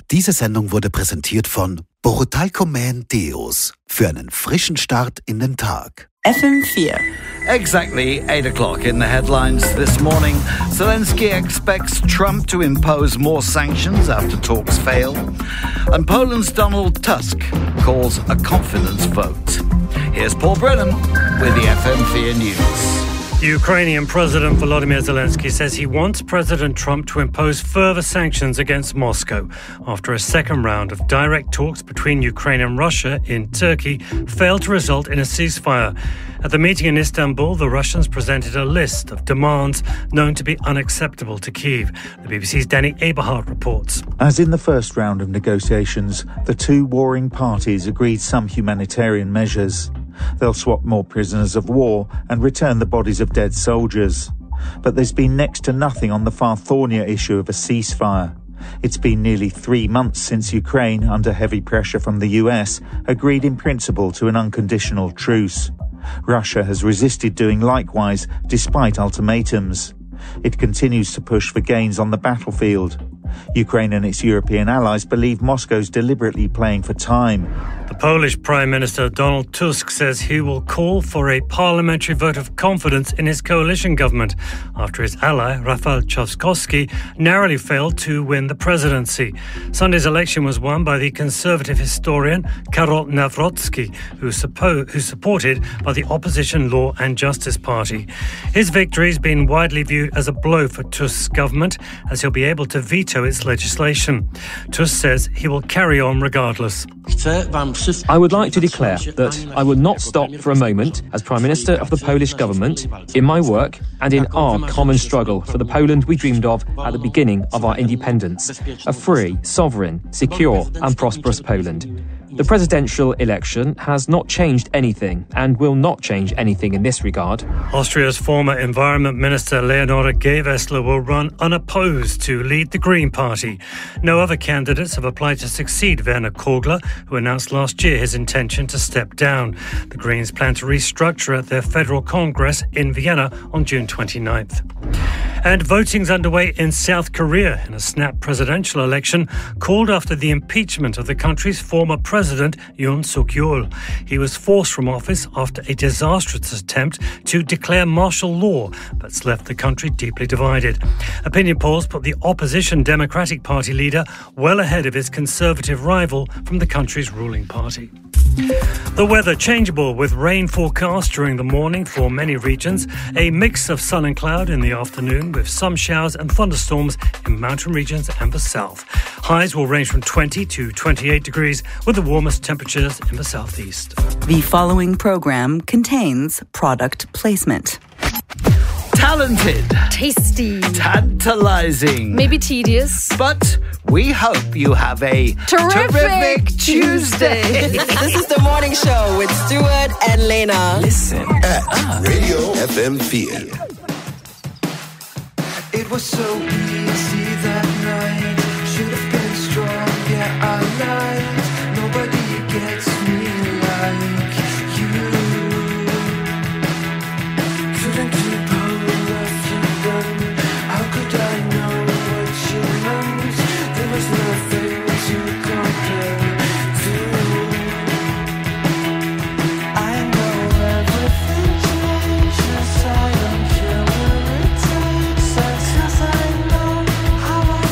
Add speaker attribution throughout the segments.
Speaker 1: Diese Sendung wurde präsentiert von Borutalco Man Deos für einen frischen Start in den Tag.
Speaker 2: FM4.
Speaker 3: Exactly 8 o'clock in the headlines this morning. Zelensky expects Trump to impose more sanctions after talks fail. And Poland's Donald Tusk calls a confidence vote. Here's Paul Brennan with the FM4 News.
Speaker 4: Ukrainian President Volodymyr Zelensky says he wants President Trump to impose further sanctions against Moscow after a second round of direct talks between Ukraine and Russia in Turkey failed to result in a ceasefire. At the meeting in Istanbul, the Russians presented a list of demands known to be unacceptable to Kyiv. The BBC's Danny Eberhardt reports.
Speaker 5: As in the first round of negotiations, the two warring parties agreed some humanitarian measures. They'll swap more prisoners of war and return the bodies of dead soldiers. But there's been next to nothing on the far thornier issue of a ceasefire. It's been nearly 3 months since Ukraine, under heavy pressure from the US, agreed in principle to an unconditional truce. Russia has resisted doing likewise, despite ultimatums. It continues to push for gains on the battlefield. Ukraine and its European allies believe Moscow's deliberately playing for time.
Speaker 4: The Polish Prime Minister Donald Tusk says he will call for a parliamentary vote of confidence in his coalition government after his ally, Rafał Trzaskowski, narrowly failed to win the presidency. Sunday's election was won by the conservative historian Karol Nawrocki, who's supported by the opposition Law and Justice Party. His victory has been widely viewed as a blow for Tusk's government, as he'll be able to veto its legislation. Tusk says he will carry on regardless.
Speaker 6: I would like to declare that I will not stop for a moment as Prime Minister of the Polish government in my work and in our common struggle for the Poland we dreamed of at the beginning of our independence, a free, sovereign, secure and prosperous Poland. The presidential election has not changed anything and will not change anything in this regard.
Speaker 4: Austria's former Environment Minister Leonore Gewessler will run unopposed to lead the Green Party. No other candidates have applied to succeed Werner Kogler, who announced last year his intention to step down. The Greens plan to restructure at their federal Congress in Vienna on June 29th. And voting's underway in South Korea in a snap presidential election called after the impeachment of the country's former president, Yoon Suk-yeol. He was forced from office after a disastrous attempt to declare martial law, but's left the country deeply divided. Opinion polls put the opposition Democratic Party leader well ahead of his conservative rival from the country's ruling party. The weather changeable with rain forecast during the morning for many regions. A mix of sun and cloud in the afternoon with some showers and thunderstorms in mountain regions and the south. Highs will range from 20 to 28 degrees with the warmest temperatures in the southeast.
Speaker 2: The following program contains product placement.
Speaker 3: Talented.
Speaker 7: Tasty.
Speaker 3: Tantalizing.
Speaker 7: Maybe tedious.
Speaker 3: But we hope you have a
Speaker 7: terrific Tuesday.
Speaker 8: This is the morning show with Stuart and Lena.
Speaker 9: Listen at Radio FM4.
Speaker 10: It was so easy that night. Should have been strong, yeah, I lied. Nobody gets me like you. Couldn't keep hold of you then. How could I know what you meant? There was nothing to compare to. I know everything changes. I don't care what it takes. As I know how I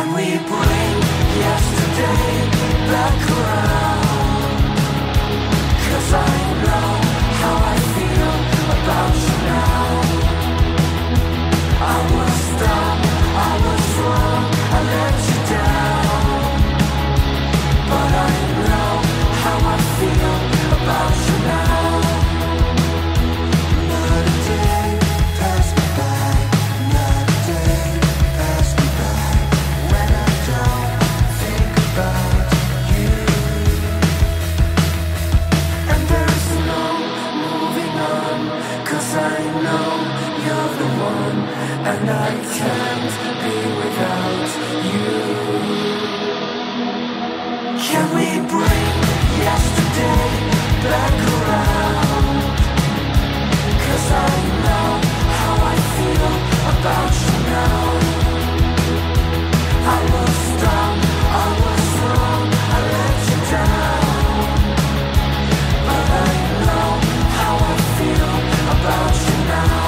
Speaker 10: Can we bring yesterday back around? 'Cause I know how I feel about you now. I was dumb, I was wrong, I let you down. But I know how I feel about you now. Not a day passed me by, not a day passed me by when I don't think about you. And there's no moving on, 'cause I know you're the one, and I can't be without you. Can we bring yesterday back around? 'Cause I know how I feel about you now. I was dumb, I was wrong, I let you down. But I know how I feel about you now.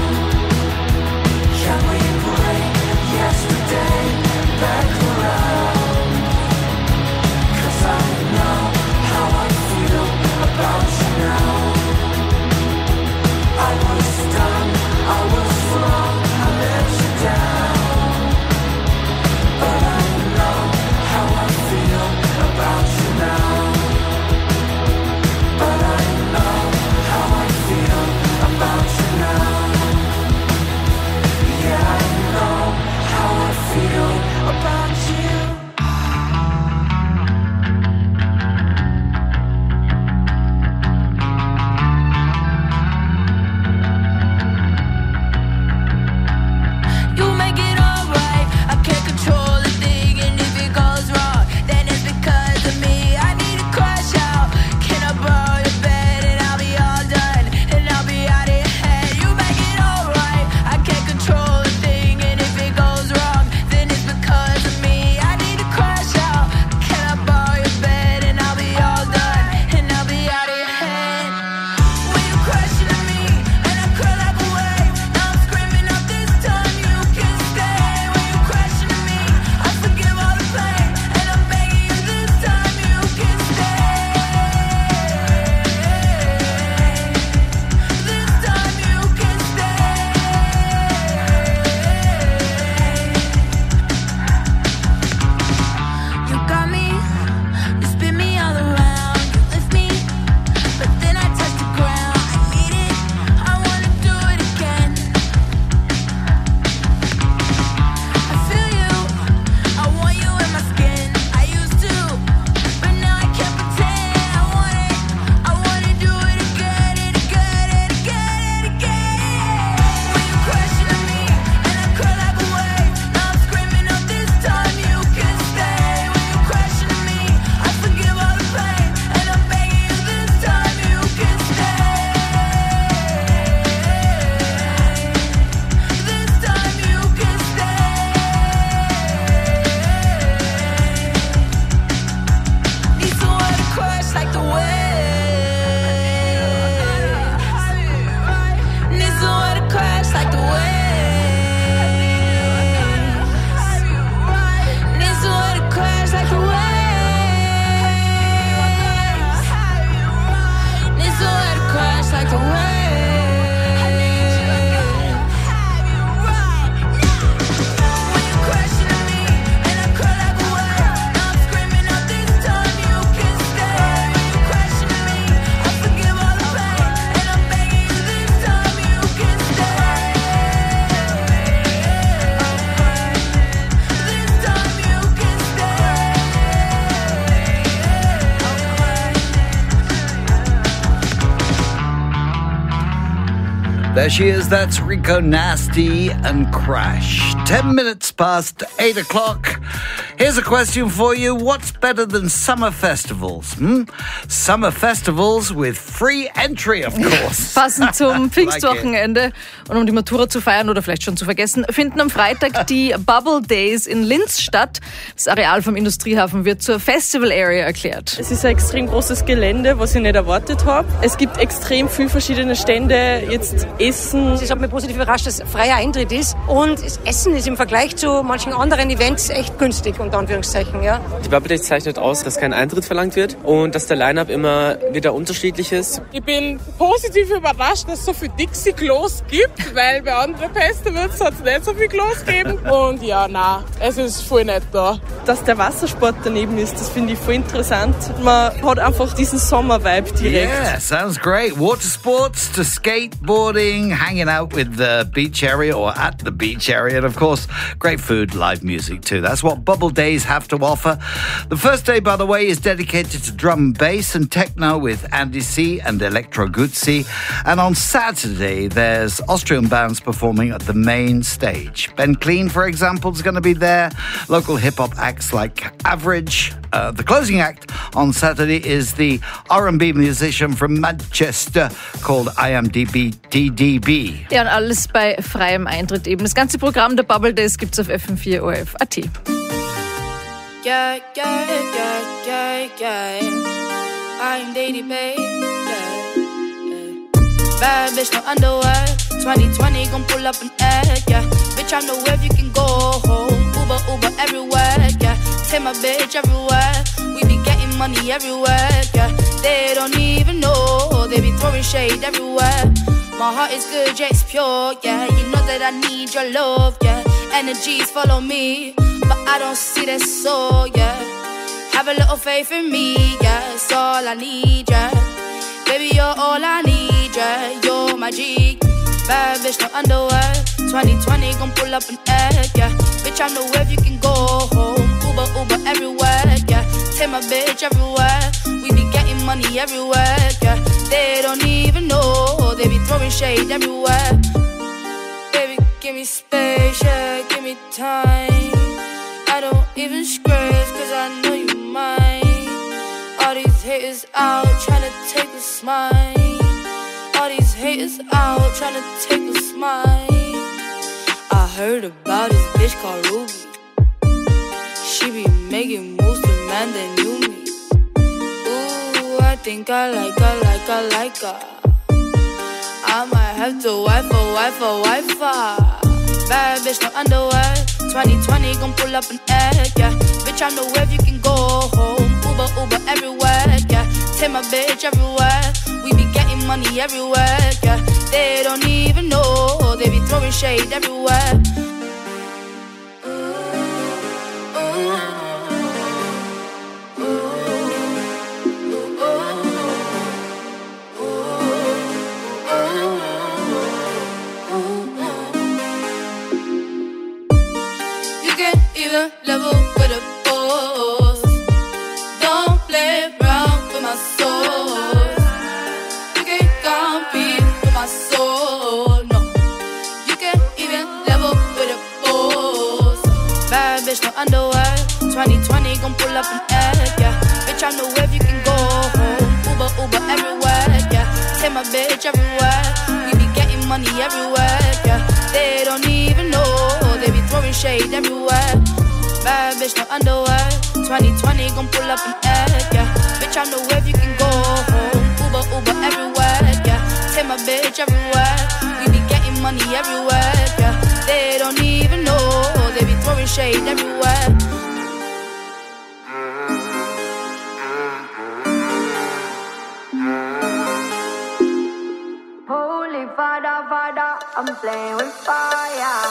Speaker 10: Can we bring yesterday back around? 'Cause I know how I feel about you now. I was dumb, I was wrong, I let you down. But I know how I feel about you now. But I know how I feel about you now. Yeah, I know how I feel about you. You make it alright. I can't control a thing, and if it goes wrong, then it's because of me. I need to crash out. Can I borrow your bed and I'll be all done, and I'll be out of your head. You make it alright. I can't control a thing, and if it goes wrong, then it's because of me. I need to crash out. Can I borrow your bed and I'll be all done, and I'll be out of your head. When you crashing on me and I curl like a wave, now I'm screaming out this time you can stay. When you crashing on me, I forgive all the pain, and I'm begging you this time you can stay. This time you can stay. You got me, you spin me all around, you lift me, but then I touch the ground. I need it, I wanna do it again. I feel you, I want you in my skin. I used to, but now I can't pretend. I wanna do it again and again and again and again. When you crashing on me and I curl like a wave, now I'm screaming out this time you can stay. When you crashing on me, I forgive all the pain, and I'm begging you this time you can stay. This time you can stay. Need somewhere to crash like the wave. Need somewhere to crash like the wave. Need somewhere to crash like the waves. Need somewhere to crash like the waves. When you crashing on me and I curl like a wave, now I'm screaming out this time you can stay. When you crashing on me, I forgive all the pain, and I'm begging you this time you can stay. This time you can stay.
Speaker 3: There she is, that's Rico Nasty and Crash. 10 minutes past 8 o'clock. Here's a question for you. What's better than summer festivals? Summer festivals with free entry, of course.
Speaker 7: Passend zum Pfingstwochenende und um die Matura zu feiern oder vielleicht schon zu vergessen, finden am Freitag die Bubble Days in Linz statt. Das Areal vom Industriehafen wird zur Festival Area erklärt.
Speaker 11: Es ist ein extrem großes Gelände, was ich nicht erwartet habe. Es gibt extrem viele verschiedene Stände, jetzt Essen.
Speaker 12: Es hat mich positiv überrascht, dass freier Eintritt ist und das Essen ist im Vergleich zu manchen anderen Events echt günstig, unter Anführungszeichen. Ja.
Speaker 13: Die Bubble Days zeichnet aus, dass kein Eintritt verlangt wird und dass der Line-Up immer wieder unterschiedlich ist.
Speaker 11: Ich bin positiv überrascht, dass es so viele Dixie-Klos gibt, weil bei anderen Festivals hat es nicht so viel Klos gegeben. Und ja, es ist voll nett da. Dass der Wassersport daneben ist, das finde ich voll interessant. Man hat einfach diesen Sommer-Vibe direkt.
Speaker 3: Yeah, sounds great. Water sports to skateboarding, hanging out with the beach area or at the beach area, and of course, great food, live music too. That's what Bubble Days have to offer. The first day, by the way, is dedicated to drum and bass and techno with Andy C and Electro Guzzi. And on Saturday, there's Austrian bands performing at the main stage. Ben Clean, for example, is going to be there. Local hip-hop acts like Average. The closing act on Saturday is the R&B musician from Manchester called IMDb.
Speaker 7: Ja, und alles bei freiem Eintritt eben. Das ganze Programm der Bubble Days gibt's auf FM4 ORF.at.
Speaker 10: Yeah. I'm Daddy Bay. Bad bitch, no underwear. 2020 gon' pull up an egg, yeah. Bitch, I know where you can go home. Uber everywhere, yeah. Take my bitch everywhere. We be getting money everywhere, yeah. They don't even know. They be throwing shade everywhere. My heart is good, yeah, it's pure, yeah. You know that I need your love, yeah. Energies follow me, but I don't see that soul, yeah. Have a little faith in me, yeah. It's all I need, yeah. Baby, you're all I need, yeah. You're my G. Bad bitch, no underwear. 2020 gon' pull up an egg, yeah. Bitch, I know where you can go home. Uber everywhere, yeah. Take my bitch everywhere. We be getting money everywhere, yeah. They don't even know. They be throwing shade everywhere. Baby, give me space, yeah. Give me time. I don't even scratch, cause I know you mine. All these haters out tryna take a smile. All these haters out tryna take a smile. I heard about this bitch called Ruby. She be making moves to man that knew me. Ooh, I think I like her. I might have to wife her. Bad bitch, no underwear. 2020 gon' pull up an egg, yeah. Bitch, I know where you can go home. Uber everywhere, yeah. Take my bitch everywhere. We be getting money everywhere, yeah. They don't even know. They be throwing shade everywhere. Level with a boss. Don't play around with my soul. You can't compete with my soul, no. You can't even level with a boss. Bad bitch, no underwear. 2020 gon' pull up an egg, yeah. Bitch, I know where you can go home. Uber everywhere, yeah. Take my bitch everywhere. We be getting money everywhere, yeah. They don't even know. They be throwing shade everywhere. Bad bitch, no underwear. 2020 gon' pull up an egg, yeah. Bitch, I know where you can go home. Uber everywhere, yeah. Take my bitch everywhere. We be getting money everywhere, yeah. They don't even know. They be throwing shade everywhere. Holy Father, I'm playing with fire.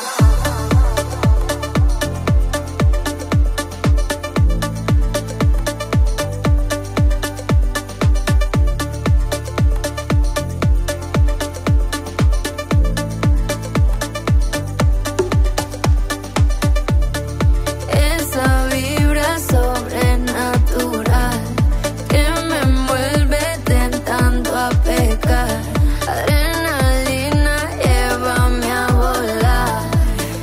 Speaker 14: Adrenalina, llévame a volar.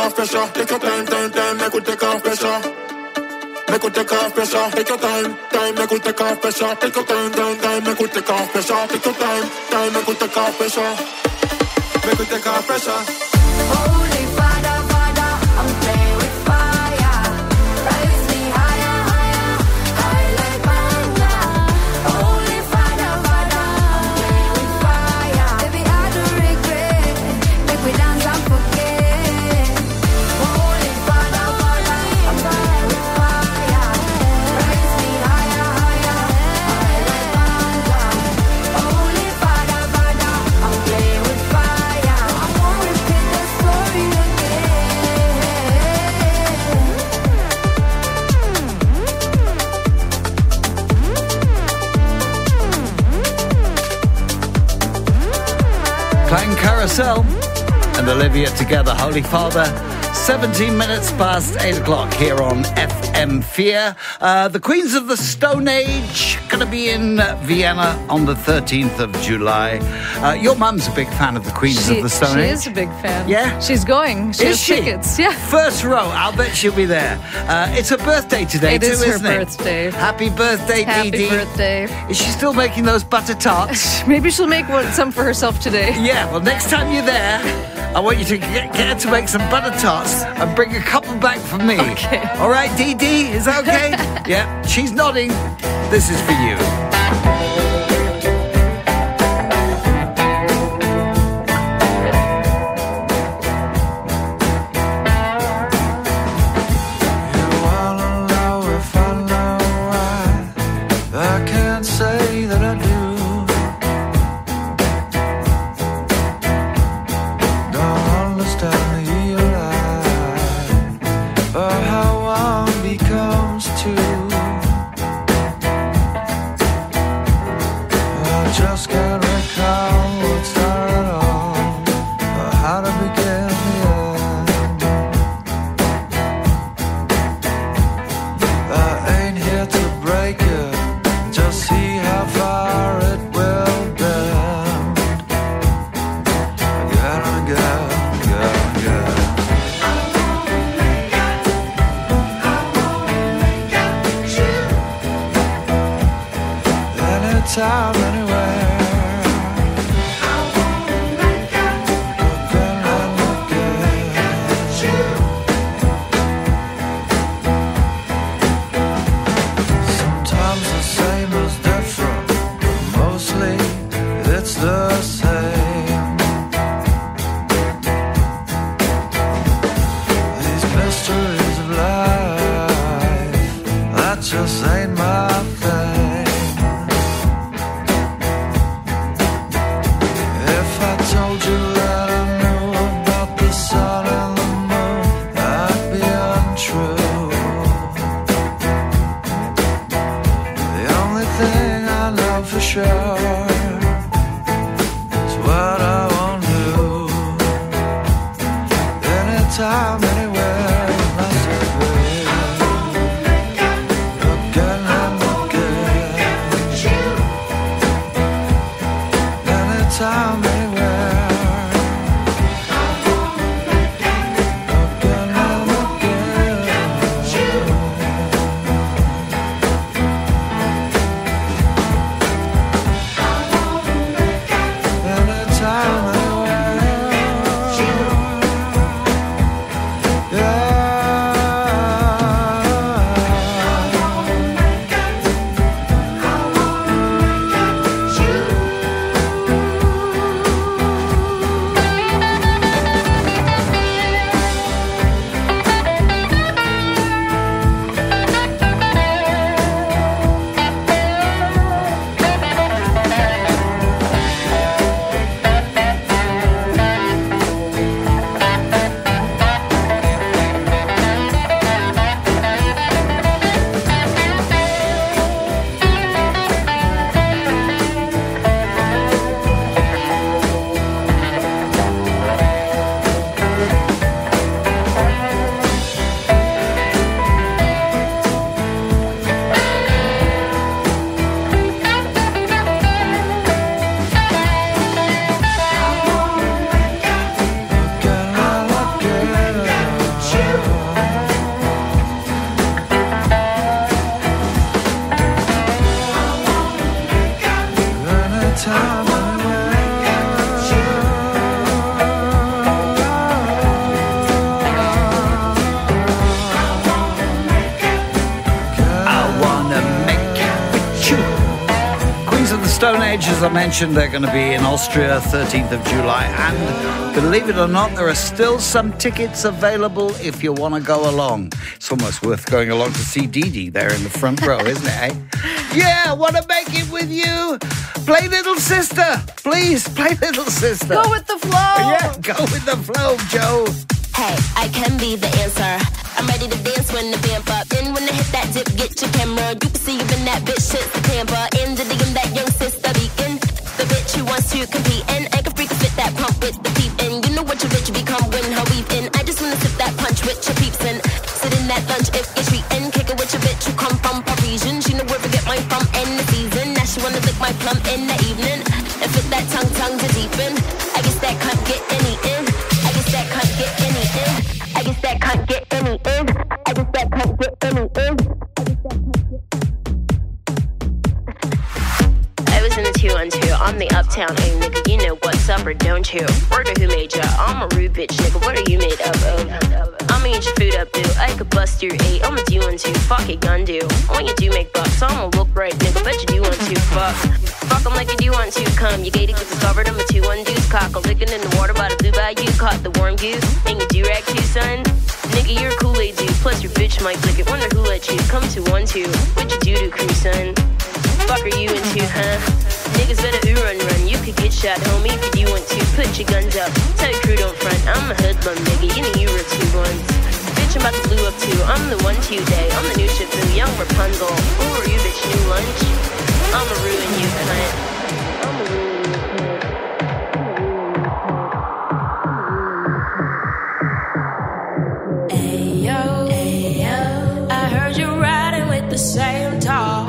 Speaker 14: off pressure. Take your time, make we take off pressure. Make we take off pressure. Take your time, make we take off pressure. Take your time, make we take off pressure. Take your time, make we take off pressure. Make we take off pressure.
Speaker 10: Holy Father, Father, I'm playing with fire. Rise me higher, higher, high like manna. Holy Father, Father, I'm playing with fire. Baby, I don't regret. Make we dance and forget. Holy Father, Father, I'm playing with fire. Rise me higher, higher, high like manna. Holy Father, Father, I'm playing with fire. I won't repeat the story again.
Speaker 3: Clang Carousel and Olivia together, Holy Father. 17 minutes past 8 o'clock here on FM4. The Queens of the Stone Age going to be in Vienna on the 13th of July. Your mum's a big fan of the Queens of the Stone Age.
Speaker 7: She is a big fan.
Speaker 3: Yeah?
Speaker 7: She's going. She
Speaker 3: Is
Speaker 7: has
Speaker 3: she?
Speaker 7: tickets. Yeah.
Speaker 3: First row, I'll bet she'll be there. It's her birthday today
Speaker 7: It
Speaker 3: too,
Speaker 7: is her
Speaker 3: isn't it?
Speaker 7: birthday.
Speaker 3: Happy birthday,
Speaker 7: Happy
Speaker 3: Dee Dee.
Speaker 7: birthday.
Speaker 3: Is she still making those butter tarts?
Speaker 7: Maybe she'll make some for herself today.
Speaker 3: Yeah, well, next time you're there, I want you to get her to make some butter tarts and bring a couple back for me.
Speaker 7: Okay.
Speaker 3: All right, Dee Dee, is that okay? Yeah, she's nodding. This is for you.
Speaker 14: I can't say that I do. Don't understand the line, or how one becomes two. I just can't recall what started all, or how to begin the end. I ain't here to break it, just see how far it will bend. Again and again, again and again. Anytime, anywhere. Again and again. Sometimes the same is different, but mostly it's the same. These mysteries of life, that just ain't my thing. If I told you that I knew about the sun and the moon, I'd be untrue. The only thing I know for sure is what I won't do. Anytime, anywhere, you must agree. Again and
Speaker 3: Stone Age, as I mentioned, they're going to be in Austria 13th of July. And believe it or not, there are still some tickets available if you want to go along. It's almost worth going along to see Dee Dee there in the front row, isn't it, eh? Yeah, want to make it with you? Play Little Sister. Please, play Little Sister.
Speaker 7: Go with the flow.
Speaker 3: Yeah, go with the flow, Joe.
Speaker 15: Hey, I can be the answer. I'm ready to dance when the vamp up. And when I hit that dip, get your camera. You can see you in that bitch, shit, the Tampa. In the DM, that young sister beacon. The bitch who wants to compete. And I can freak fit that pump with the peep. And you know what your bitch become when her weave in. I just wanna sip that punch with your peeps. And sit in that lunch if you're treating. Kick it with your bitch who come from Parisian. She know where to get mine from in the season. Now she wanna lick my plum in the evening. And fit that tongue to deepen. I guess that can't get any in. I guess that can't get any in. I guess that can't get any in. I guess that can't get any in. I was in the 212, I'm the uptown A nigga. You know what's up or don't you? Word of who made ya? I'm a rude bitch nigga. What are you made up of? I'ma eat your food up, dude. I could bust your 8. I'ma do one too. Fuck it, gun do. When you do make bucks, I'ma look right, nigga. Bet you do want to. Fuck 'em like you do want to. Come, you gated, get discovered. I'm a 2-1 deuce. Cock a lickin' in the water by the blue bayou. Caught the warm goose. And you do rag too, son. Nigga, you're a Kool-Aid dude. Plus your bitch might lick it. Wonder who let you come to 1-2. What you do to crew, son? Fuck are you into, huh? Niggas better run. You could get shot, homie, if you do want to. Put your guns up. Tell your crew don't front. I'm a hoodlum, nigga. You know you were 2-1s. Bitch, I'm about to blue up too. I'm the 1-2 day. I'm the new Shifu, young Rapunzel. Who are you, bitch? New lunch? I'ma ruin you, cunt. I'ma ruin you, cunt.
Speaker 10: Ayo, I heard you riding with the same tall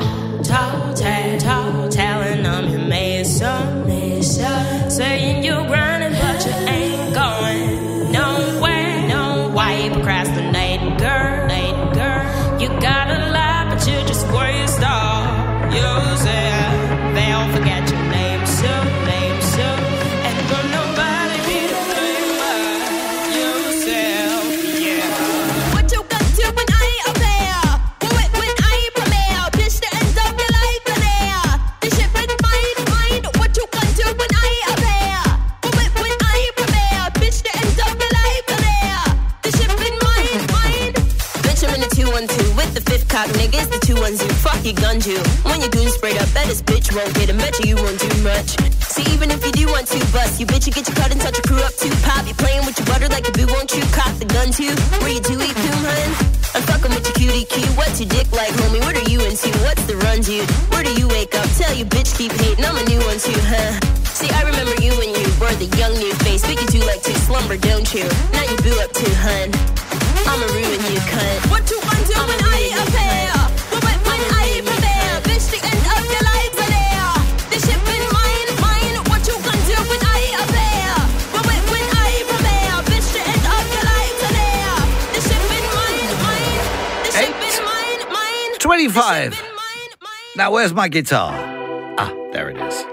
Speaker 10: talent. I'm your mason. Saying you're grinding, but you ain't going nowhere. No, why you procrastinating, girl? You got a lot, but you just waste all yourself. They'll forget your name soon. And don't nobody be the thing but yourself, yeah.
Speaker 15: What you got to when I up there? When I premiere, bitch, the end of your life in there. The shit with mine. What you got to when I up there? When I premiere, bitch, the end of your life in there. The shit with mine. Bitch, I'm in the 212 with the 5th cock, nigga. It's the 212. Fuck your gun, you. When you goon sprayed up, bet this bitch won't get him. Bet you won't do much. See, even if you do want to bust, you bitch, you get your cut and touch your crew up too. Pop, you playing with your butter like a boo, won't you? Cock the gun too. Where you do eat poom, hun? I'm fucking with your cutie cue. What's your dick like, homie? What are you into? What's the run, dude? Where do you wake up? Tell your bitch keep hating. I'm a new one too, huh? See, I remember you when you were the young new face. But you do like to slumber, don't you? Now you boo up too, hun. I'ma ruin you, cunt. What you want to when I appear? When I prepare, bitch, the end of your life are there. The ship in mine. What you gonna do when I appear? When I prepare, bitch, the end of your life are there. The ship in mine. The ship in mine.
Speaker 3: 25. Now, where's my guitar? Ah, there it is.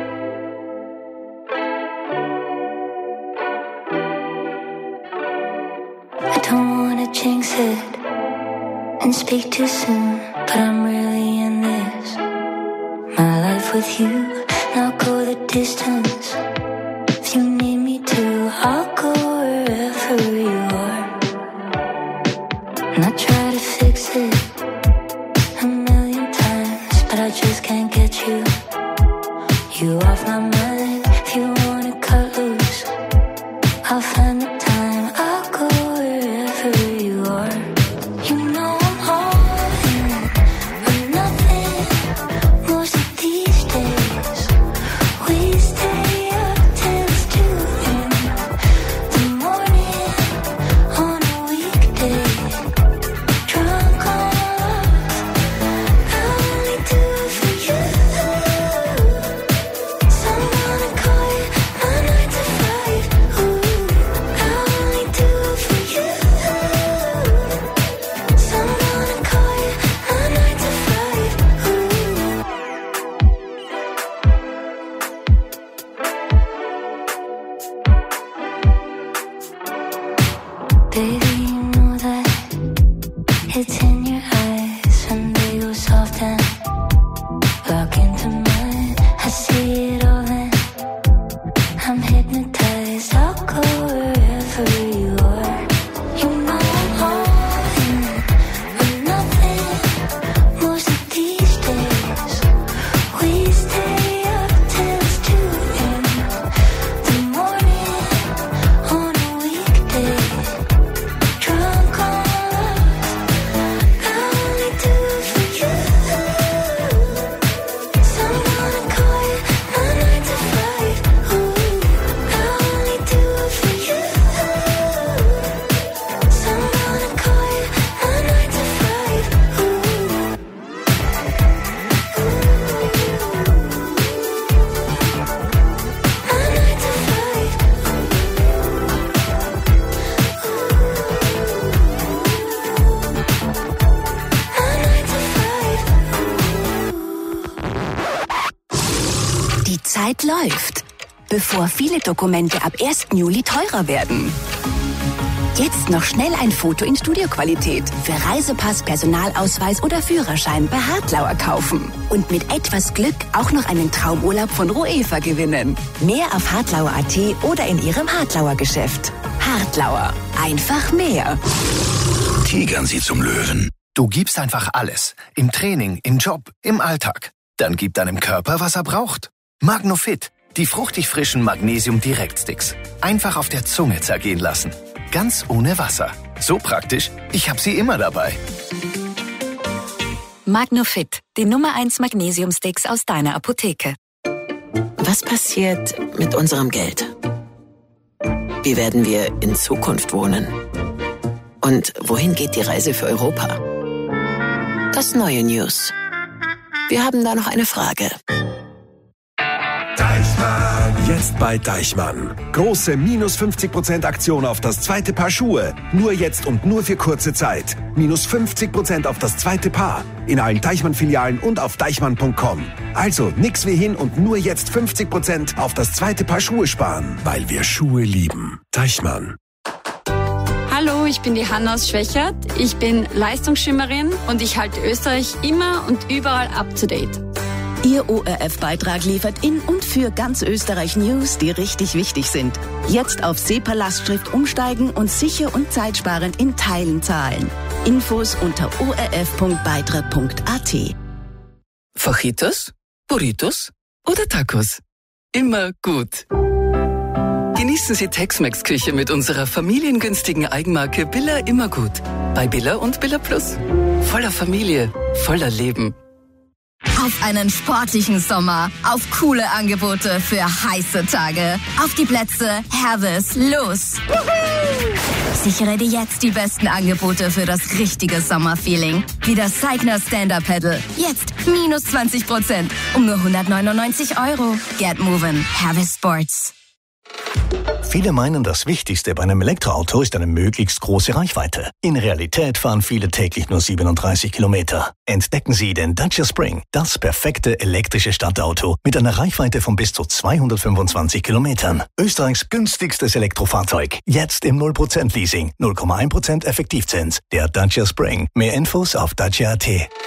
Speaker 16: I don't wanna jinx it and speak too soon, but I'm really in this. My life with you, now go the distance. If you need me to, I'll go wherever you are. And I try to fix it a million times, but I just can't get you off my mind. If you wanna cut loose, I'll find the time. I'll go wherever you are. You know I'm all in or nothing. Most of these days we stay up till it's 2 in the morning on a weekday. Drunk on love, I only do it for you. Someone
Speaker 17: Zeit läuft. Bevor viele Dokumente ab 1. Juli teurer werden. Jetzt noch schnell ein Foto in Studioqualität für Reisepass, Personalausweis oder Führerschein bei Hartlauer kaufen. Und mit etwas Glück auch noch einen Traumurlaub von Roefa gewinnen. Mehr auf hartlauer.at oder in Ihrem Hartlauer Geschäft. Hartlauer. Einfach mehr.
Speaker 18: Tigern Sie zum Löwen. Du gibst einfach alles. Im Training, im Job, im Alltag. Dann gib deinem Körper, was er braucht. Magnofit. Die fruchtig frischen Magnesium-Direktsticks. Einfach auf der Zunge zergehen lassen. Ganz ohne Wasser. So praktisch, ich habe sie immer dabei.
Speaker 17: Magnofit, die Nummer 1 Magnesium-Sticks aus deiner Apotheke.
Speaker 19: Was passiert mit unserem Geld? Wie werden wir in Zukunft wohnen? Und wohin geht die Reise für Europa? Das neue News. Wir haben da noch eine Frage.
Speaker 20: Deichmann. Jetzt bei Deichmann. Große minus 50% Aktion auf das zweite Paar Schuhe. Nur jetzt und nur für kurze Zeit. Minus 50% auf das zweite Paar. In allen Deichmann-Filialen und auf deichmann.com. Also nix wie hin und nur jetzt 50% auf das zweite Paar Schuhe sparen. Weil wir Schuhe lieben. Deichmann.
Speaker 21: Hallo, ich bin die Hanna aus Schwächert. Ich bin Leistungsschwimmerin und ich halte Österreich immer und überall up to date.
Speaker 22: Ihr ORF-Beitrag liefert in und für ganz Österreich News, die richtig wichtig sind. Jetzt auf SEPA-Lastschrift umsteigen und sicher und zeitsparend in Teilen zahlen. Infos unter orf.beitrag.at.
Speaker 23: Fajitas, Burritos oder Tacos? Immer gut. Genießen Sie Tex-Mex-Küche mit unserer familiengünstigen Eigenmarke Billa Immergut. Bei Billa und Billa Plus. Voller Familie, voller Leben.
Speaker 24: Auf einen sportlichen Sommer, auf coole Angebote für heiße Tage. Auf die Plätze, Herves, los! Sichere dir jetzt die besten Angebote für das richtige Sommerfeeling. Wie das Seigner Stand-Up-Pedal. Jetzt minus 20%. Um nur 199 €. Get moving. Herves Sports.
Speaker 25: Viele meinen, das Wichtigste bei einem Elektroauto ist eine möglichst große Reichweite. In Realität fahren viele täglich nur 37 Kilometer. Entdecken Sie den Dacia Spring, das perfekte elektrische Stadtauto mit einer Reichweite von bis zu 225 Kilometern. Österreichs günstigstes Elektrofahrzeug. Jetzt im 0% Leasing, 0,1% Effektivzins. Der Dacia Spring. Mehr Infos auf dacia.at.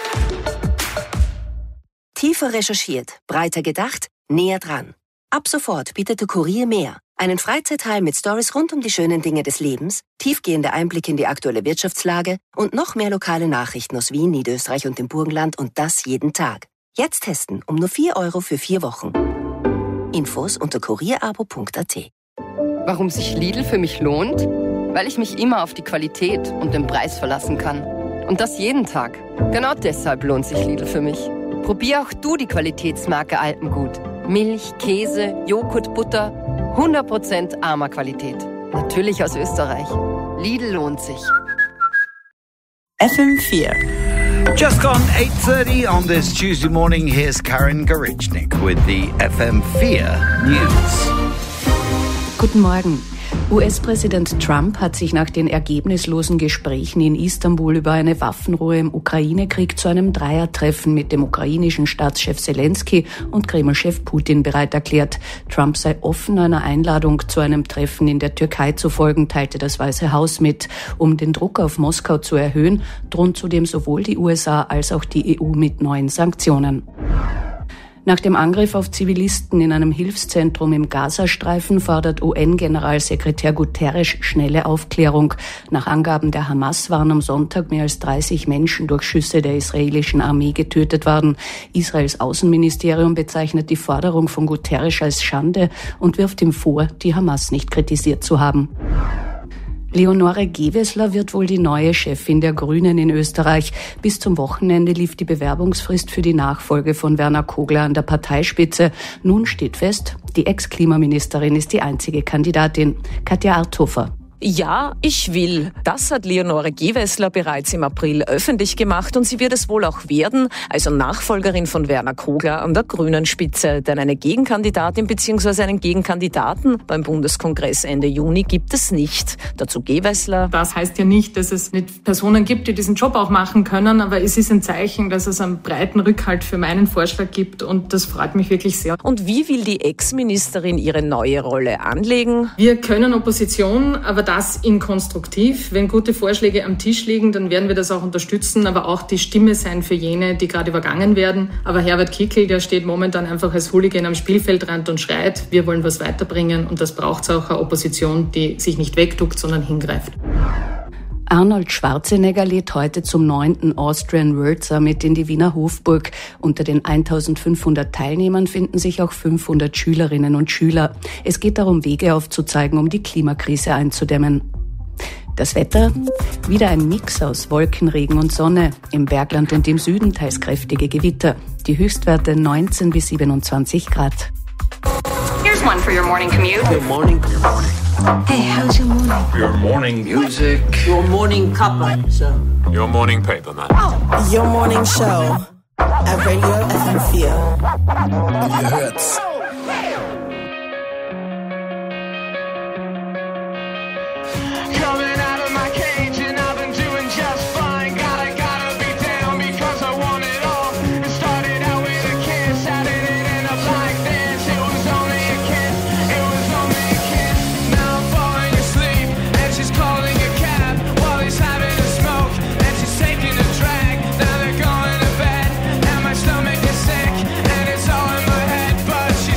Speaker 26: Tiefer recherchiert, breiter gedacht, näher dran. Ab sofort bietet der Kurier mehr. Einen Freizeitteil mit Stories rund um die schönen Dinge des Lebens, tiefgehende Einblicke in die aktuelle Wirtschaftslage und noch mehr lokale Nachrichten aus Wien, Niederösterreich und dem Burgenland und das jeden Tag. Jetzt testen um nur 4 € für 4 Wochen. Infos unter kurierabo.at.
Speaker 27: Warum sich Lidl für mich lohnt? Weil ich mich immer auf die Qualität und den Preis verlassen kann. Und das jeden Tag. Genau deshalb lohnt sich Lidl für mich. Probier auch du die Qualitätsmarke Alpengut. Milch, Käse, Joghurt, Butter, 100% armer Qualität. Natürlich aus Österreich. Lidl lohnt sich.
Speaker 2: FM4.
Speaker 3: Just gone 8:30 on this Tuesday morning. Here's Karen Gorichnik with the FM4 News.
Speaker 28: Guten Morgen. US-Präsident Trump hat sich nach den ergebnislosen Gesprächen in Istanbul über eine Waffenruhe im Ukraine-Krieg zu einem Dreiertreffen mit dem ukrainischen Staatschef Zelensky und Kreml-Chef Putin bereit erklärt. Trump sei offen, einer Einladung zu einem Treffen in der Türkei zu folgen, teilte das Weiße Haus mit. Um den Druck auf Moskau zu erhöhen, drohen zudem sowohl die USA als auch die EU mit neuen Sanktionen. Nach dem Angriff auf Zivilisten in einem Hilfszentrum im Gazastreifen fordert UN-Generalsekretär Guterres schnelle Aufklärung. Nach Angaben der Hamas waren am Sonntag mehr als 30 Menschen durch Schüsse der israelischen Armee getötet worden. Israels Außenministerium bezeichnet die Forderung von Guterres als Schande und wirft ihm vor, die Hamas nicht kritisiert zu haben. Leonore Gewessler wird wohl die neue Chefin der Grünen in Österreich. Bis zum Wochenende lief die Bewerbungsfrist für die Nachfolge von Werner Kogler an der Parteispitze. Nun steht fest, die Ex-Klimaministerin ist die einzige Kandidatin. Katja Arthofer. Ja, ich will. Das hat Leonore Gewessler bereits im April öffentlich gemacht und sie wird es wohl auch werden, also Nachfolgerin von Werner Kogler an der grünen Spitze. Denn eine Gegenkandidatin bzw. einen Gegenkandidaten beim Bundeskongress Ende Juni gibt es nicht. Dazu Gewessler.
Speaker 1: Das heißt ja nicht, dass es nicht Personen gibt, die diesen Job auch machen können, aber es ist ein Zeichen, dass es einen breiten Rückhalt für meinen Vorschlag gibt und das freut mich wirklich sehr.
Speaker 28: Und wie will die Ex-Ministerin ihre neue Rolle anlegen?
Speaker 1: Wir können Opposition, aber das in konstruktiv. Wenn gute Vorschläge am Tisch liegen, dann werden wir das auch unterstützen, aber auch die Stimme sein für jene, die gerade übergangen werden. Aber Herbert Kickl, der steht momentan einfach als Hooligan am Spielfeldrand und schreit, wir wollen was weiterbringen und das braucht es auch eine Opposition, die sich nicht wegduckt, sondern hingreift.
Speaker 28: Arnold Schwarzenegger lädt heute zum 9. Austrian World Summit in die Wiener Hofburg. Unter den 1500 Teilnehmern finden sich auch 500 Schülerinnen und Schüler. Es geht darum, Wege aufzuzeigen, um die Klimakrise einzudämmen. Das Wetter? Wieder ein Mix aus Wolken, Regen und Sonne. Im Bergland und im Süden teils kräftige Gewitter. Die Höchstwerte 19 bis 27 Grad.
Speaker 4: Here's one for your morning commute.
Speaker 5: Good morning.
Speaker 4: Hey, how's your morning?
Speaker 5: Your morning music. Your morning cuppa. Your morning paper, man.
Speaker 6: Your morning show at Radio FM4.
Speaker 5: Ihr hört's.
Speaker 10: Sick and it's all in my head, but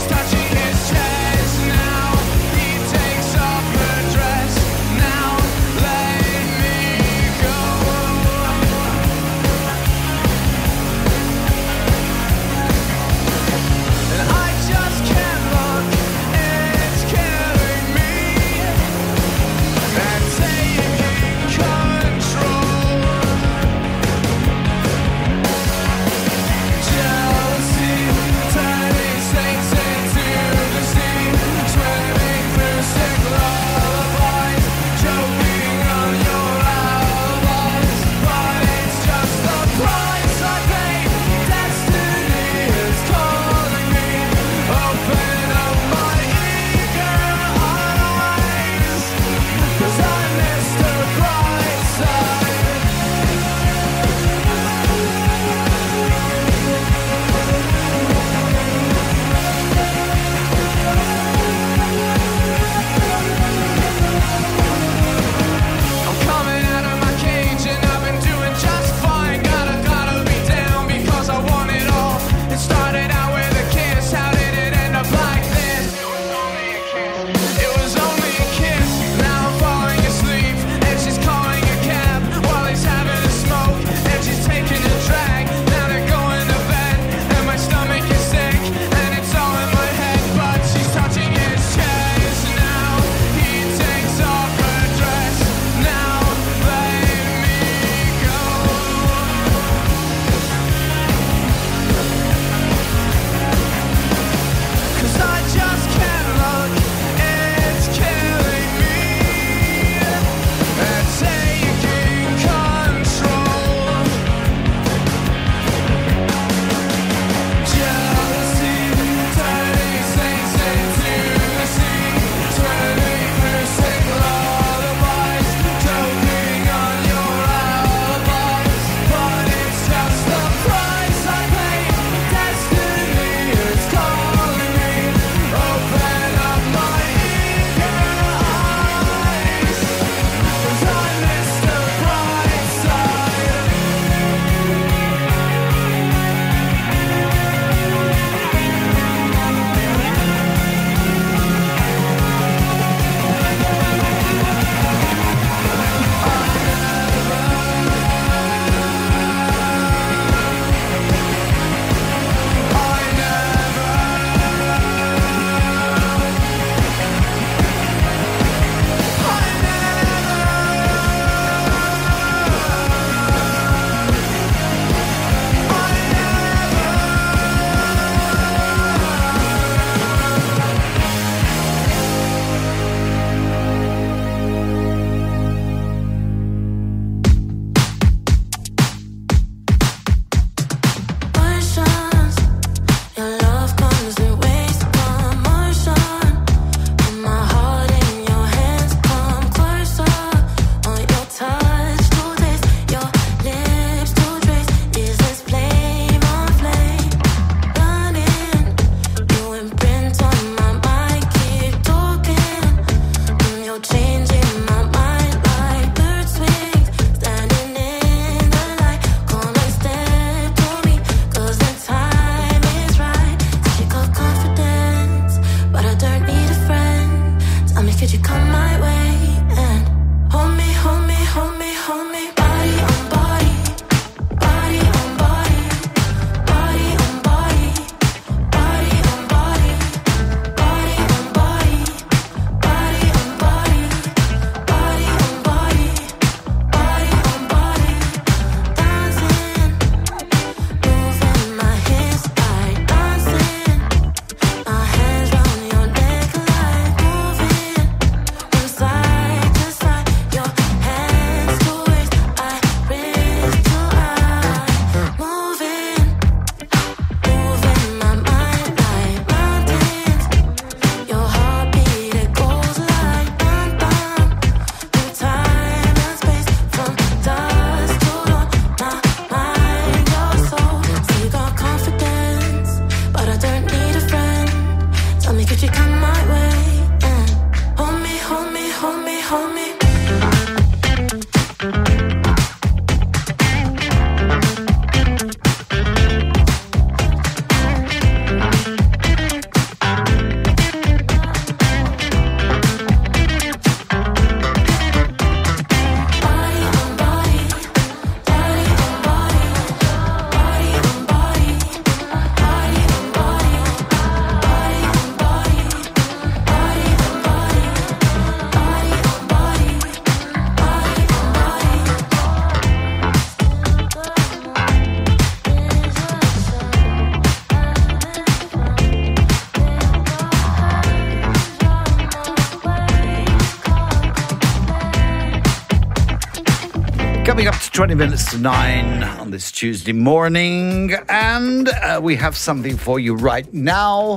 Speaker 3: 20 minutes to 9 on this Tuesday morning. And we have something for you right now.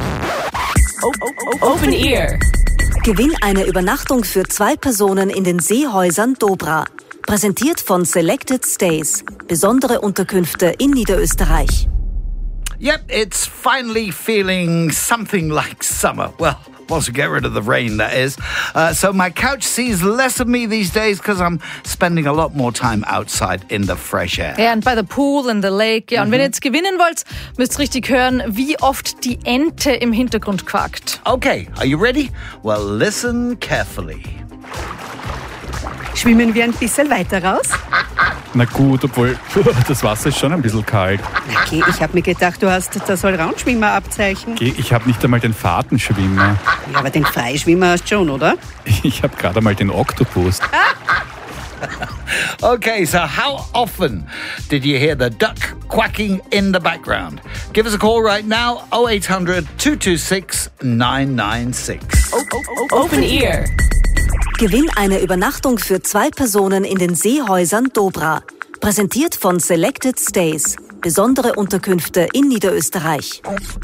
Speaker 22: Open Ear.
Speaker 26: Gewinn eine Übernachtung für 2 Personen in den Seehäusern Dobra. Präsentiert von Selected Stays. Besondere Unterkünfte in Niederösterreich.
Speaker 3: Yep, it's finally feeling something like summer. Well, once we get rid of the rain, that is. So my couch sees less of me these days because I'm spending a lot more time outside in the fresh air.
Speaker 7: Ja, und by the pool and the lake. Ja, und wenn ihr jetzt gewinnen wollt, müsst ihr richtig hören, wie oft die Ente im Hintergrund quakt.
Speaker 3: Okay, are you ready? Well, listen carefully.
Speaker 8: Schwimmen wir ein bisschen weiter raus?
Speaker 9: Na gut, obwohl das Wasser ist schon ein bisschen kalt.
Speaker 8: Okay, ich habe mir gedacht, du hast das Allround-Schwimmer-Abzeichen.
Speaker 9: Okay, ich habe nicht einmal den Fahrtenschwimmer.
Speaker 8: Ja, aber den Freischwimmer hast du schon, oder?
Speaker 9: Ich habe gerade einmal den Oktopus.
Speaker 3: Okay, so how often did you hear the duck quacking in the background? Give us a call right now, 0800 226 996.
Speaker 22: Open Ear.
Speaker 26: Gewinn eine Übernachtung für 2 Personen in den Seehäusern Dobra. Präsentiert von Selected Stays. Besondere Unterkünfte in Niederösterreich.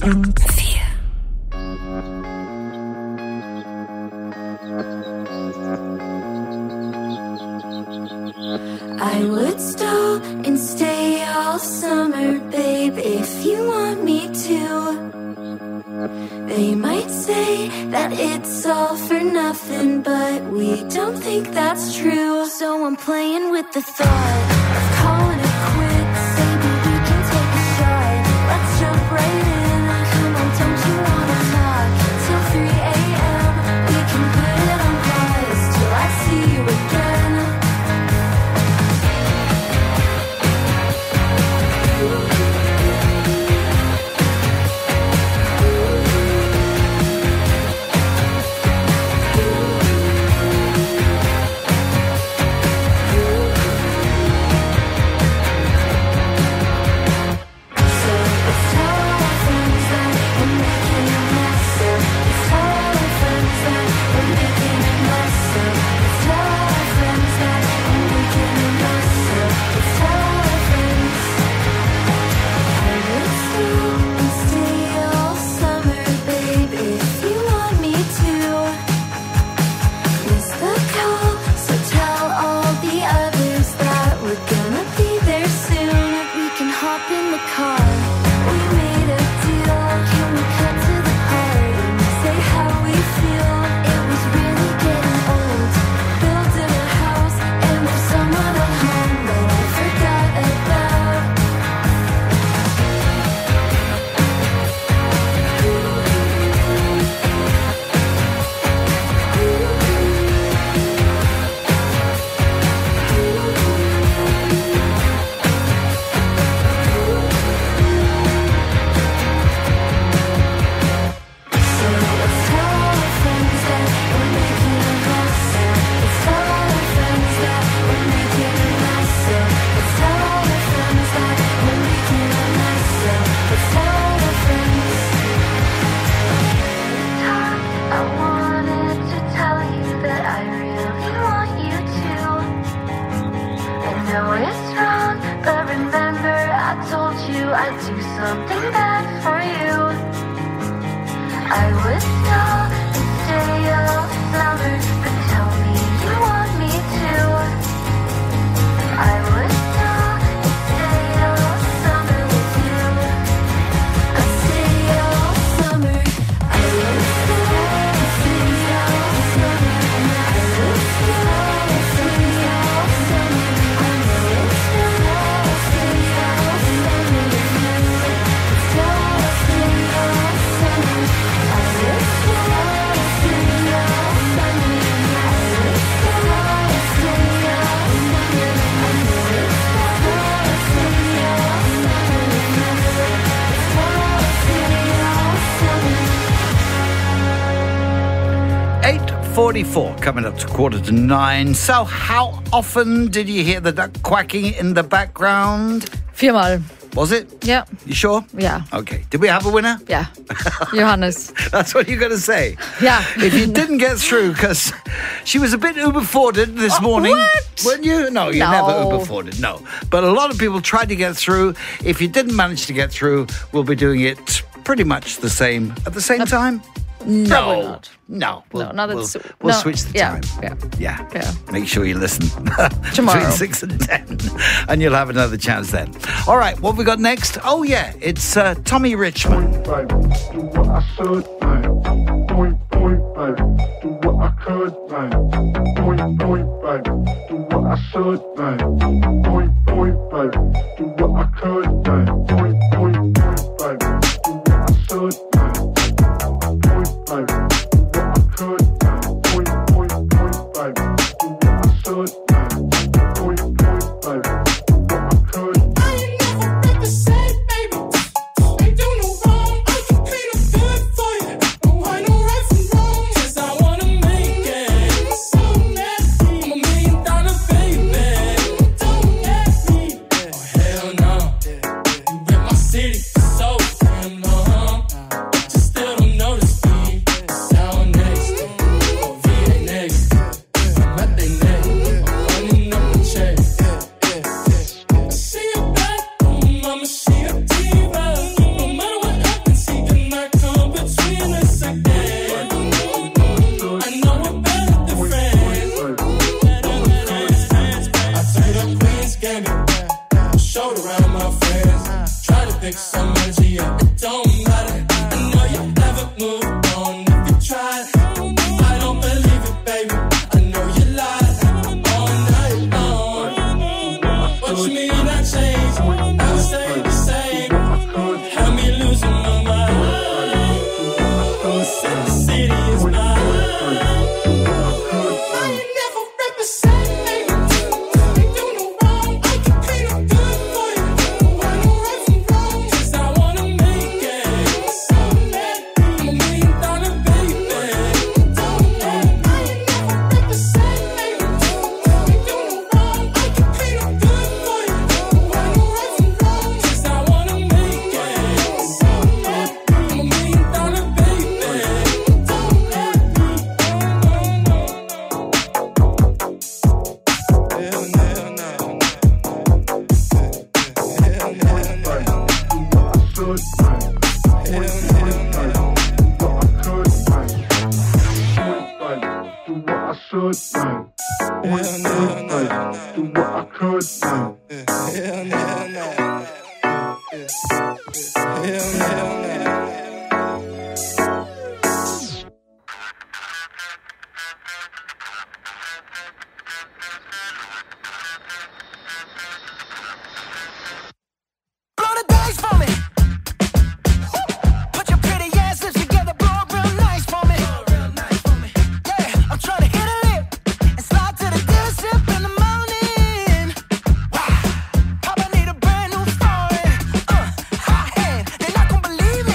Speaker 16: I would stop and stay all summer, babe, if you want me to. They might say that it's all for nothing, but we don't think that's true. So I'm playing with the thought of calling it quits. Maybe we can take a shot. Let's jump right in. Come on, don't you wanna talk till 3 a.m.? We can put it on pause till I see you again.
Speaker 3: Coming up to 8:45. So how often did you hear the duck quacking in the background?
Speaker 7: 4-mal.
Speaker 3: Was it?
Speaker 7: Yeah.
Speaker 3: You sure?
Speaker 7: Yeah.
Speaker 3: Okay. Did we have a winner?
Speaker 7: Yeah. Johannes.
Speaker 3: That's what you're going to say?
Speaker 7: Yeah.
Speaker 3: If you didn't get through, because she was a bit uber-forwarded this morning.
Speaker 7: What?
Speaker 3: Weren't you? No, you're never uber-forwarded, no. But a lot of people tried to get through. If you didn't manage to get through, we'll be doing it pretty much the same at the same time.
Speaker 7: Probably not.
Speaker 3: No.
Speaker 7: We'll
Speaker 3: switch the time.
Speaker 7: Yeah.
Speaker 3: Make sure you listen.
Speaker 7: Tomorrow.
Speaker 3: Between 6 and 10. And you'll have another chance then. All right, what have we got next? Oh, yeah, it's Tommy Richmond.
Speaker 10: Believe it.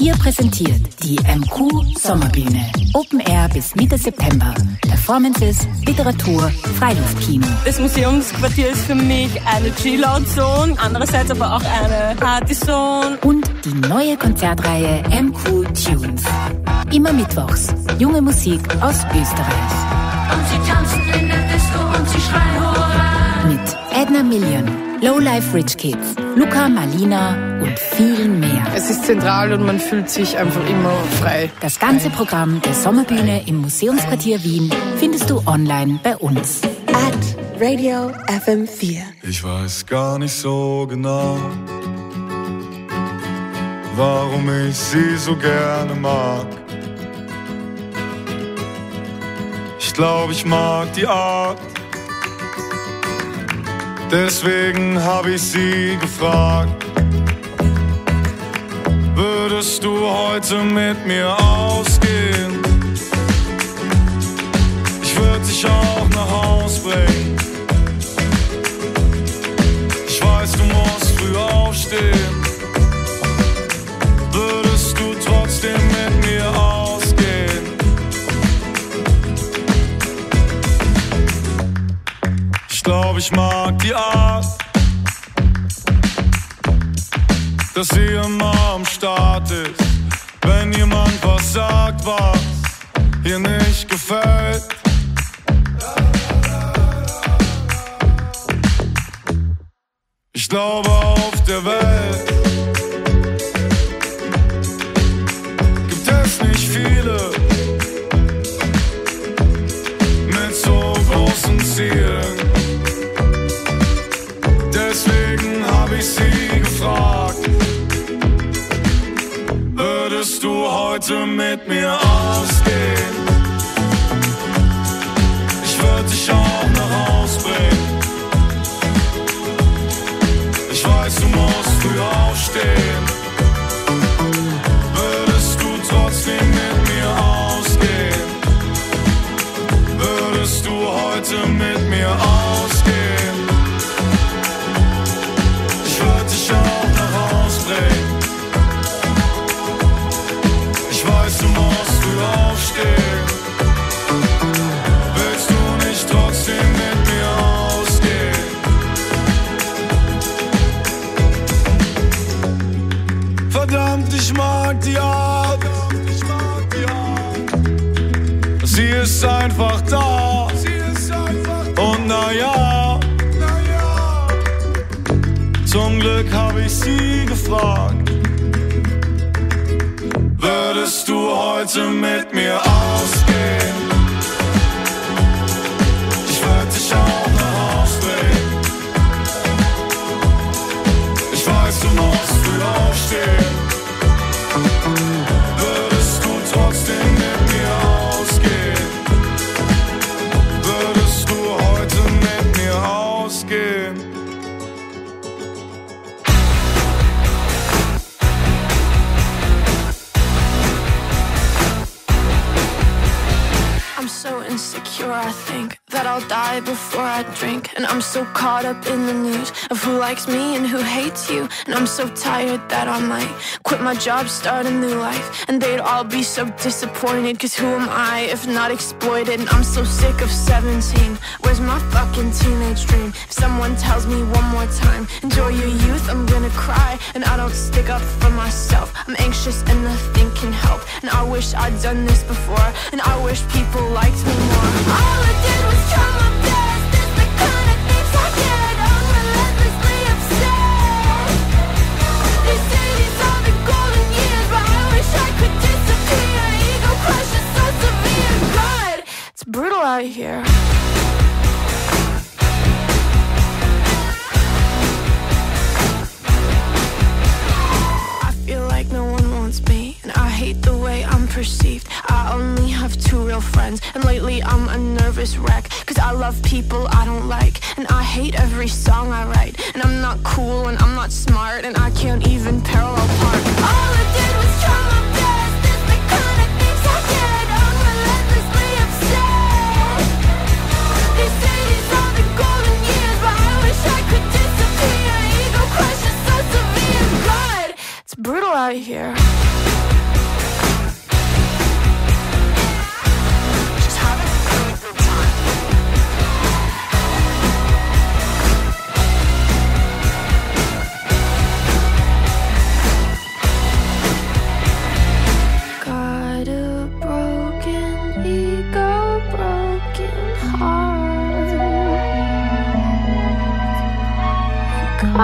Speaker 11: Dir präsentiert die MQ Sommerbühne. Open Air bis Mitte September. Performances, Literatur, Freiluftkino.
Speaker 12: Das Museumsquartier ist für mich eine Chill-Out-Zone, andererseits aber auch eine Party-Zone.
Speaker 11: Und die neue Konzertreihe MQ Tunes. Immer mittwochs. Junge Musik aus Österreich.
Speaker 10: Und sie tanzen in der Disco und sie schreien Hurra.
Speaker 11: Mit Edna Million, Lowlife Rich Kids, Luca Marlina und vielen mehr.
Speaker 13: Es ist zentral und man fühlt sich einfach immer frei.
Speaker 11: Das ganze Programm der Sommerbühne im Museumsquartier Wien findest du online bei uns.
Speaker 6: At Radio FM4.
Speaker 14: Ich weiß gar nicht so genau, warum ich sie so gerne mag. Ich glaube, ich mag die Art, deswegen hab ich sie gefragt. Würdest du heute mit mir ausgehen? Ich würd dich auch nach Haus bringen. Ich weiß, du musst früh aufstehen. Würdest du trotzdem mit mir ausgehen? Ich glaub, ich mag die Art, dass sie immer am Start ist, wenn jemand was sagt, was ihr nicht gefällt. Ich glaube, auf der Welt gibt es nicht viele mit so großen Zielen. Deswegen hab ich sie gefragt, würdest du heute mit mir ausgehen? Ich würd dich auch nach Haus bringen. Ich weiß, du musst früh aufstehen. Würdest du trotzdem mit mir ausgehen? Würdest du heute mit mir ausgehen? Ich würd dich auch nach Haus bringen. Ich weiß, du musst früh aufstehen. Willst du nicht trotzdem mit mir ausgehen? Verdammt, ich mag die Art. Sie ist einfach da. Und naja, zum Glück hab ich sie gefragt. Würdest du heute mit mir ausgehen? Ich würd dich auch nach Haus bringen. Ich weiß, du musst früh aufstehen. Würdest du trotzdem mit mir ausgehen? Würdest du heute mit mir ausgehen?
Speaker 15: I'm so insecure, I think that I'll die before I drink. And I'm so caught up in the news of who likes me and who hates you. And I'm so tired that I might quit my job, start a new life. And they'd all be so disappointed, cause who am I if not exploited? And I'm so sick of 17, where's my fucking teenage dream? If someone tells me one more time, enjoy your youth, I'm gonna cry. And I don't stick up for myself, I'm anxious and nothing can help. And I wish I'd done this before, and I wish people liked me more. All I did was try my best, it's the kind of things I get. I'm relentlessly upset. They say these are the golden years, but I wish I could disappear. Ego crush is so severe. God, it's brutal out here. I feel like no one wants me, and I hate the way I'm perceived. I only have 2 real friends, and lately I'm a nervous wreck, cause I love people I don't like, and I hate every song I write. And I'm not cool and I'm not smart, and I can't even parallel park. All I did was try my best, it's the kind of things I get. I'm relentlessly upset. They say these are the golden years, but I wish I could disappear. Ego crush is so severe. God, it's brutal out here.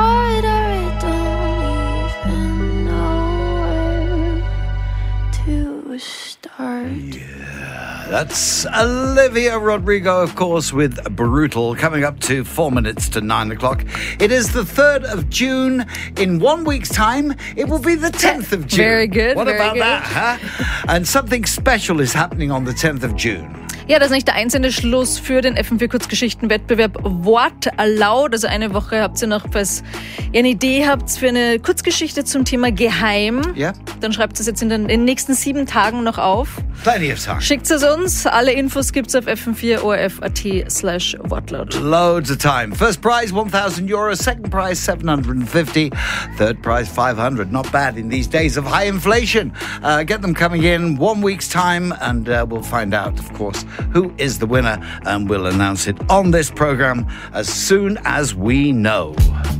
Speaker 15: harder, it don't even know where to start.
Speaker 3: That's Olivia Rodrigo, of course, with Brutal, coming up to 4 minutes to 9 o'clock. It is the 3rd of June. In 1 week's time, it will be the 10th of June.
Speaker 7: Very good.
Speaker 3: What
Speaker 7: very
Speaker 3: about
Speaker 7: good.
Speaker 3: that, huh? And something special is happening on the 10th of June.
Speaker 7: Ja, das ist nicht der Einsendeschluss für den FM4 Kurzgeschichten-Wettbewerb Wortlaut. Also eine Woche habt ihr noch, falls ihr eine Idee habt für eine Kurzgeschichte zum Thema Geheim.
Speaker 3: Ja.
Speaker 7: Dann schreibt es jetzt in den nächsten 7 Tagen noch auf.
Speaker 3: Plenty of time.
Speaker 7: Schickt es uns. Alle Infos gibt's auf fm4orf.at/Wortlaut.
Speaker 3: Loads of time. First prize, €1,000. Second prize, $750. Third prize, $500. Not bad in these days of high inflation. Get them coming in 1 week's time, and we'll find out, of course, who is the winner, and we'll announce it on this program as soon as we know.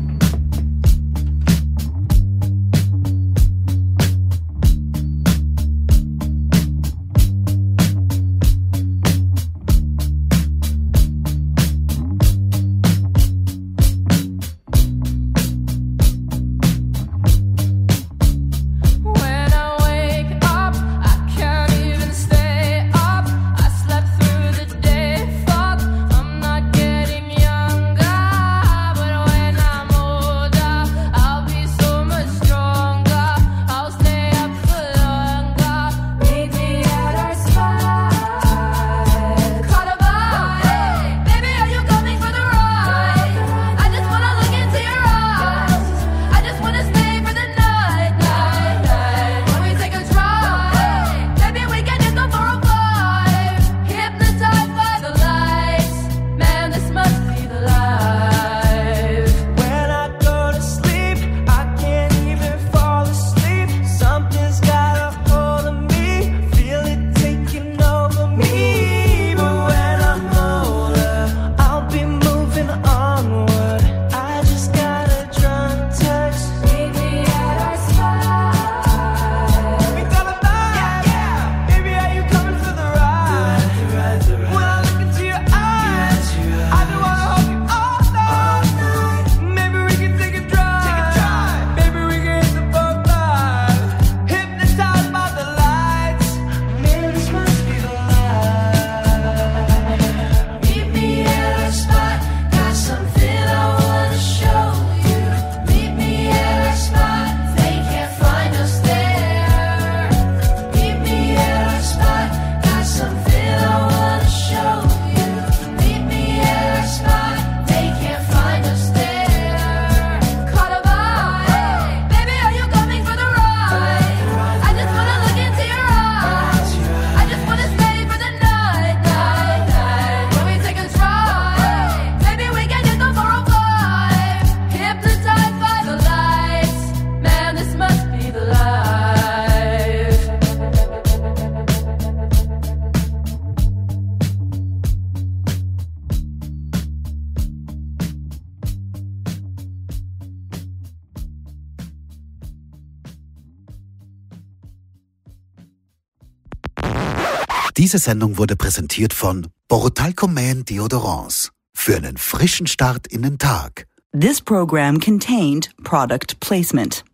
Speaker 17: Diese Sendung wurde präsentiert von Borutalco Man Deodorants. Für einen frischen Start in den Tag.
Speaker 2: This program contained product placement.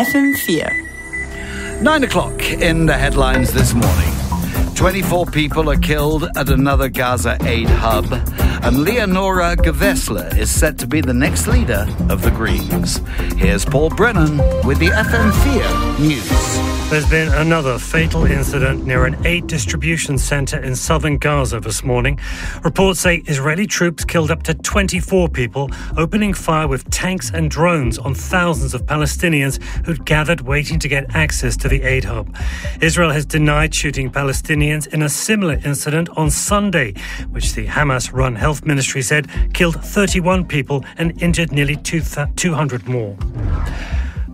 Speaker 2: FM4.
Speaker 3: 9 o'clock in the headlines this morning. 24 people are killed at another Gaza aid hub, and Leonora Gewessler is set to be the next leader of the Greens. Here's Paul Brennan with the FM4 News.
Speaker 18: There's been another fatal incident near an aid distribution centre in southern Gaza this morning. Reports say Israeli troops killed up to 24 people, opening fire with tanks and drones on thousands of Palestinians who'd gathered waiting to get access to the aid hub. Israel has denied shooting Palestinians in a similar incident on Sunday, which the Hamas-run health ministry said killed 31 people and injured nearly 200 more.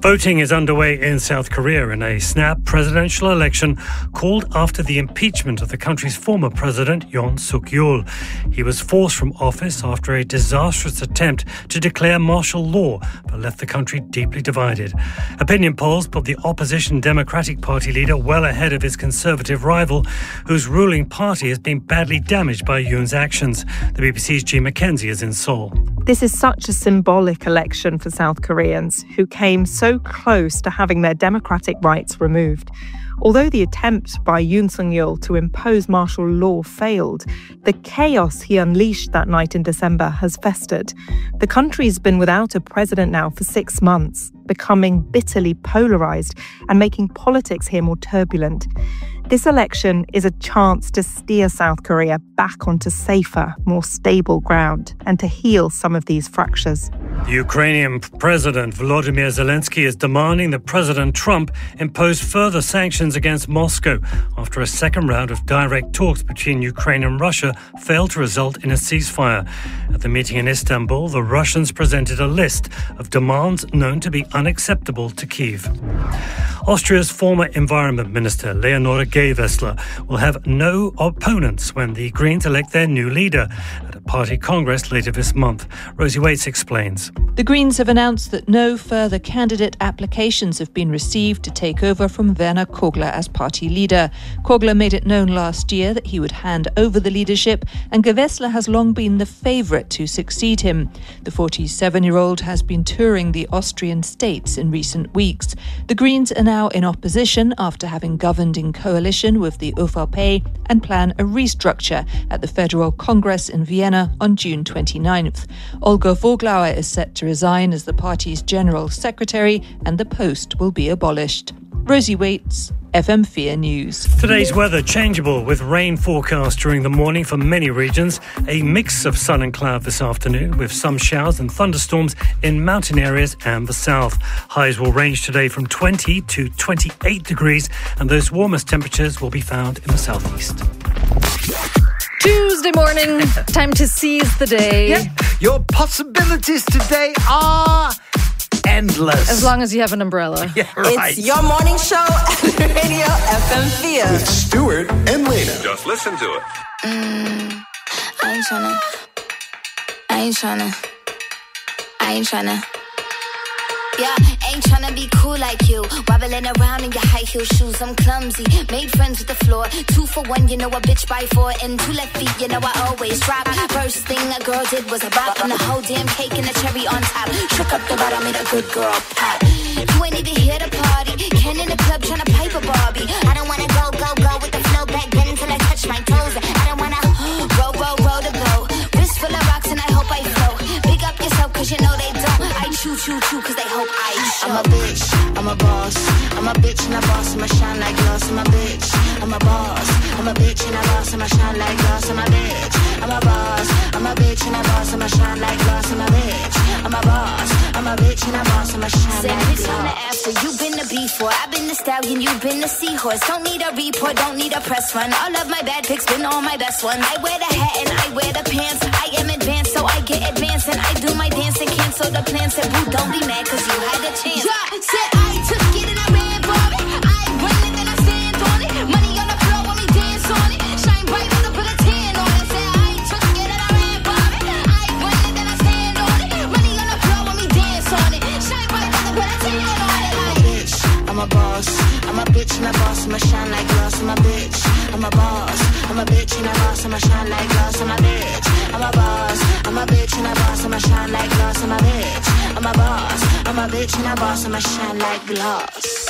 Speaker 18: Voting is underway in South Korea in a snap presidential election called after the impeachment of the country's former president, Yoon Suk-yeol. He was forced from office after a disastrous attempt to declare martial law, but left the country deeply divided. Opinion polls put the opposition Democratic Party leader well ahead of his conservative rival, whose ruling party has been badly damaged by Yoon's actions. The BBC's Jean Mackenzie is in Seoul.
Speaker 1: This is such a symbolic election for South Koreans, who came so close to having their democratic rights removed. Although the attempt by Yoon Suk-yeol to impose martial law failed, the chaos he unleashed that night in December has festered. The country's been without a president now for 6 months, becoming bitterly polarised and making politics here more turbulent. This election is a chance to steer South Korea back onto safer, more stable ground and to heal some of these fractures.
Speaker 18: The Ukrainian President Volodymyr Zelensky is demanding that President Trump impose further sanctions against Moscow after a second round of direct talks between Ukraine and Russia failed to result in a ceasefire. At the meeting in Istanbul, the Russians presented a list of demands known to be unacceptable to Kyiv. Austria's former Environment Minister, Leonore Gewessler, will have no opponents when the Greens elect their new leader at a party congress later this month. Rosie Waits explains.
Speaker 19: The Greens have announced that no further candidate applications have been received to take over from Werner Kogler as party leader. Kogler made it known last year that he would hand over the leadership, and Gewessler has long been the favourite to succeed him. The 47-year-old has been touring the Austrian states in recent weeks. The Greens are now in opposition after having governed in coalition with the ÖVP and plan a restructure at the Federal Congress in Vienna on June 29th. Olga Voglauer is set to resign as the party's general secretary, and the post will be abolished. Rosie Waits, FM4 News.
Speaker 18: Today's weather changeable with rain forecast during the morning for many regions. A mix of sun and cloud this afternoon with some showers and thunderstorms in mountain areas and the south. Highs will range today from 20 to 28 degrees, and those warmest temperatures will be found in the southeast.
Speaker 7: Tuesday morning, time to seize the day.
Speaker 3: Yeah. Your possibilities today are endless.
Speaker 7: As long as you have an umbrella.
Speaker 3: Yeah, right.
Speaker 6: It's your morning show at Radio FM4.
Speaker 20: With Stuart and Lena.
Speaker 21: Just listen to it.
Speaker 15: I ain't tryna. Yeah, ain't tryna be cool like you. Wobbling around in your high heel shoes, I'm clumsy. Made friends with the floor. 2 for 1, you know a bitch by 4. And 2 left feet, you know I always drop. First thing a girl did was a bop. And the whole damn cake and the cherry on top. Shook up the bottom, made a good girl pop. You ain't even here to party. Ken in the club tryna pipe a Barbie. I don't wanna go with the flow back then until I touch my toes. I don't wanna roll the boat. Wrist full of rocks and I hope I float. Big up yourself cause you know they don't. I choo cause they hope I show. I'm a bitch, I'm a boss. I'm a bitch and a boss, I'ma shine like glass. I'm a bitch, I'm a boss. I'm a bitch and a boss, I'ma shine like glass. I'm a bitch, I'm a boss. I'm a bitch and a boss, I'ma shine like glass. I'm a bitch, I'm a boss. I'm a bitch and a boss, I'ma shine like glass. Bitch on the after, you been the before. I've been the stallion, you've been the seahorse. Don't need a report, don't need a press run. All of my bad pics been all my best ones. I wear the hat and I wear the pants. I am advanced, so I get advanced. And I do my dance and cancel the plans. Said, boo, don't be mad cause you had a chance. Yeah, said I took it and I ran for it. I run it and I stand on it. Money on the floor when we dance on it. Shine bright on the put a tan on it. Said I took it and I ran for it. I run it and I stand on it. Money on the floor when we dance on it. Shine bright on the put a tan on it. I'm a bitch, I'm a boss. I'm a bitch and a boss, I'ma shine like glass. I'm a bitch, I'm a boss. I'm a bitch and a boss, I'ma shine like glass. I'm a bitch, I'm a boss. I'm a bitch and a boss, I'ma shine like glass. I'm a bitch, I'm a boss. I'm a bitch and a boss, I'ma shine like glass.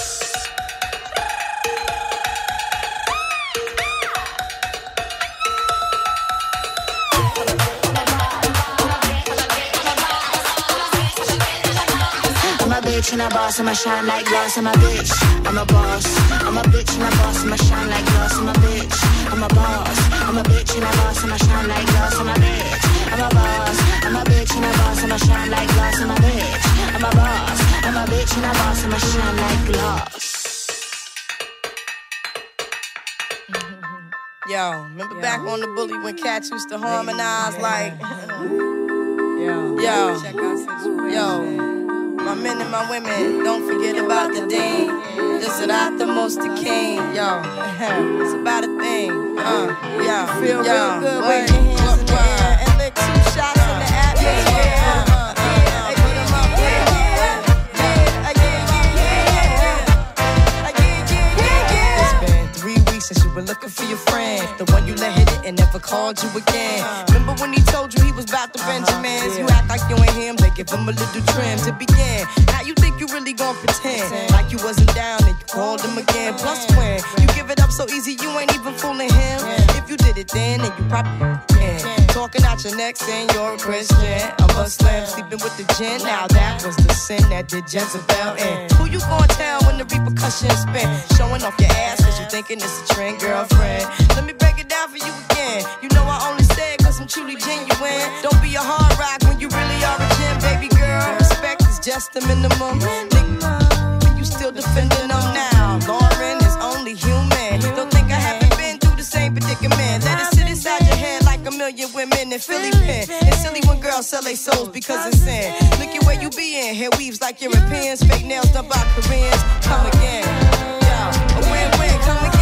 Speaker 15: I'm a bitch and a boss, I'ma shine like glass. I'm a bitch, I'm a boss. I'm a bitch and a boss, I'ma shine like glass. I'm a bitch, I'm a boss. I'm a bitch and a boss, I'ma shine like glass. I'm a bitch, I'm a boss. I'm a bitch and a boss, I'ma shine like glass. I'm a bitch, I'm a boss. I'm a bitch and a boss, I'ma shine like glass.
Speaker 6: Yo, remember back on the Bully when cats used to harmonize like, yo, my men
Speaker 4: and my women, don't forget about the dean. This is not the most the king, yo. It's about a thing, yo. Feel real good, wave your hands in the air and lick 2 shots in the atmosphere. Since you were looking for your friend, the one you let hit it and never called you again. Remember when he told you he was about the Benjamins? You act like you ain't him, they give him a little trim to begin. Now you think you really gon' pretend like you wasn't down and you called him again. Plus when you give it up so easy, you ain't even fooling him. If you did it then you probably can. Talking out your neck saying you're a Christian, a Muslim, sleeping with the gin. Now that was the sin that did Jezebel in. Who you gon' tell when the repercussions spin? Showing off your ass cause you thinking it's a trend, girlfriend. Let me break it down for you again. You know I only say it cause I'm truly genuine. Don't be a hard rock when you really are a gem, baby girl. Respect is just the minimum. Nigga, you still defending them now. Lauren is only human. Don't think I haven't been through the same predicament. Let it sit inside your head like a million women in Philly pen. It's silly when girls sell their souls because it's sin. Look at where you be in. Hair weaves like Europeans. Fake nails done by Koreans. Come again. Yo, a win-win, come again.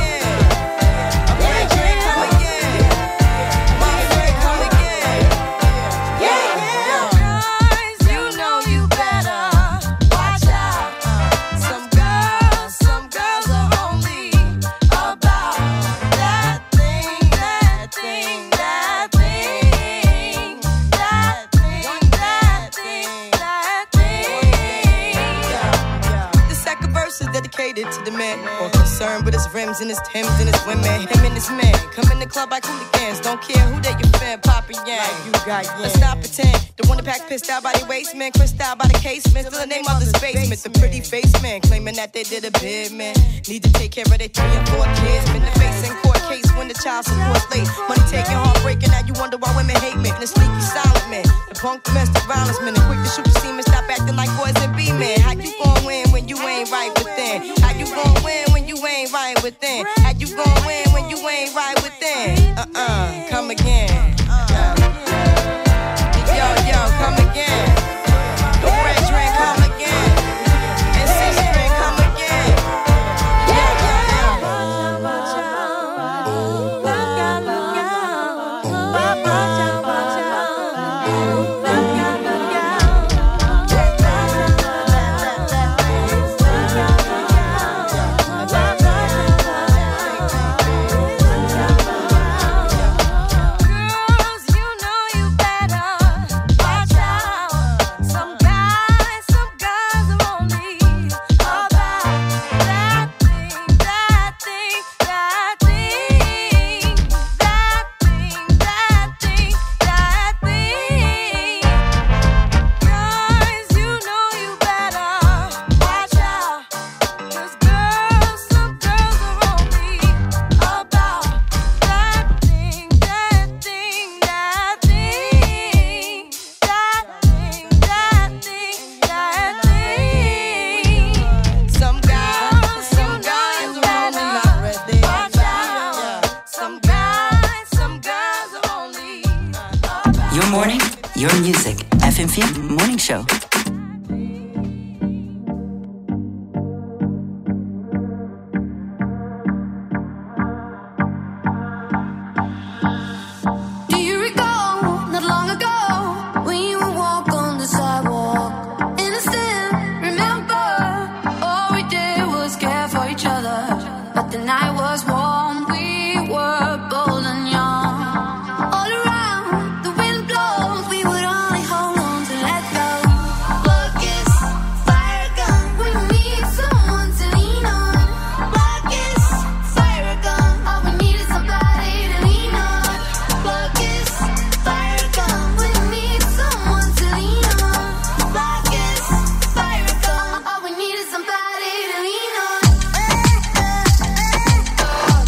Speaker 4: To the man, more concerned with his rims and his Timbs and his women. Him and his men come in the club like hooligans. Don't care who they your fan, poppin' yang. Like you got yang. Let's not pretend. The one that pack pissed out by the waist, man. Crissed out by the casement. Still the name of this basement. The pretty face man claiming that they did a bid, man. Need to take care of their 3 and 4 kids. Been the face in court case when the child support's late. Money taking, heartbreaking. Now you wonder why women hate men. The sneaky silent man. The punk domestic violence man. The quick to shoot the semen. Stop acting like boys and be men. How you gon' win when you ain't right within? How you gon' win when you ain't right within? How you gon' win when you ain't right within? Come again. Yo, come again. The red drink, come again. And 6 drink, come again.
Speaker 2: Your morning, your music. FM4 Morning Show.